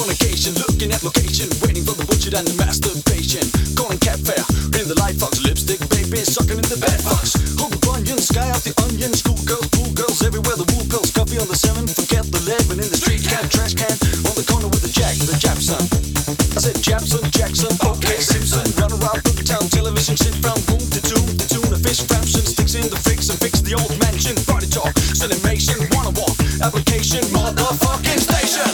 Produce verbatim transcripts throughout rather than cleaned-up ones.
Fornication, looking at location, waiting for the butcher and the masturbation. Calling cat fair, in the light fox, lipstick baby, sucking in the bed fox. Hold the bunion, sky out the onion, schoolgirls, pool girls, everywhere the wool pills, coffee on the seven, forget the eleven in the street cat, trash can, on the corner with the jack, the Japson. I said Japson, Jackson, okay, Simpson, run around the town, television, sit from boom to tune, to tune, a fish, Frampson, sticks in the fix and fix the old mansion, party talk, cinemation, wanna walk, application, motherfucking station.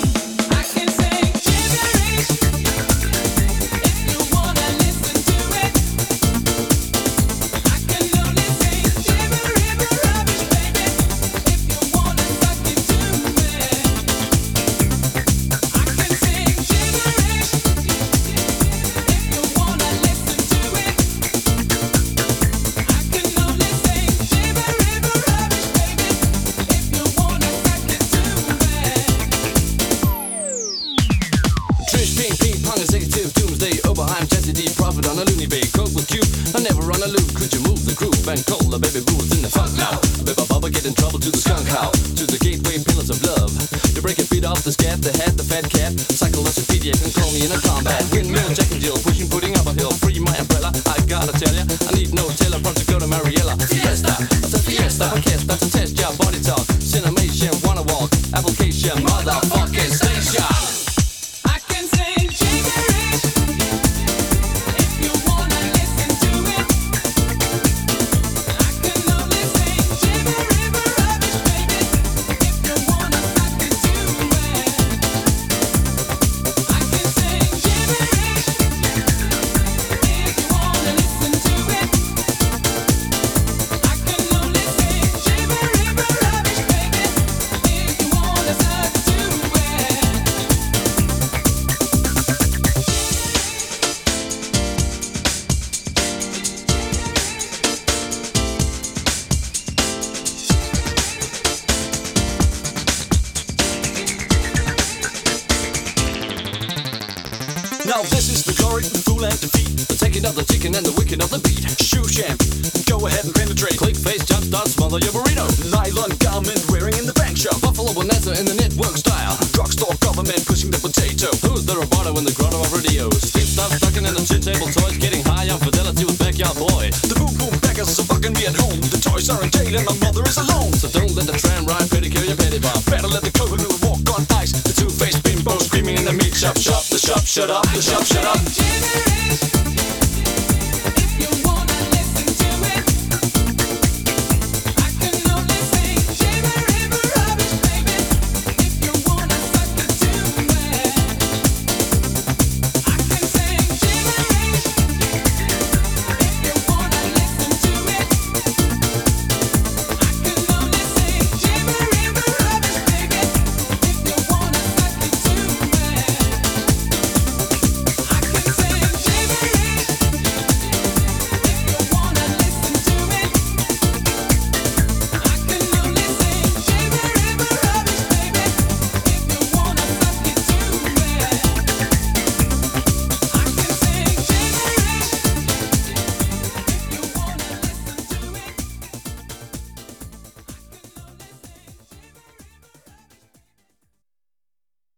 And cola, baby booze in the funk now. Baby Bubba get in trouble to the skunk howl, to the gateway pillars of love. You're breaking feet off the scat, the hat, the fat cat. Psychologicpedia can call me in a combat. Windmill, Jack and Jill, pushing, putting up a hill. Free my umbrella, I gotta tell ya. I need no teleprompter to go to Mariella. Fiesta, I said fiesta, I can't stop to test your body talk. Cinemation, wanna walk, application, motherfucking station. Now this is the glory, the fool and defeat, the taking of the chicken and the wicking of the beat. Shoe champ, go ahead and penetrate. Click face, jump start, smother your burrito. Nylon garment wearing in the bank shop. Buffalo Bonanza in the network style. Drugstore government pushing the potato. Who's the roboto in the grotto of radios? Steam stuff stuck in the shit table toys, getting high on fidelity with backyard boy. The boom boom beggars are fucking me at home. The toys are in jail and my mother is alone. So don't let the tram ride pedicure your petty bar. Better let the coconut walk on ice. The two-faced bimbo screaming in the meat shop shop. The shop shut up, the shop shut up.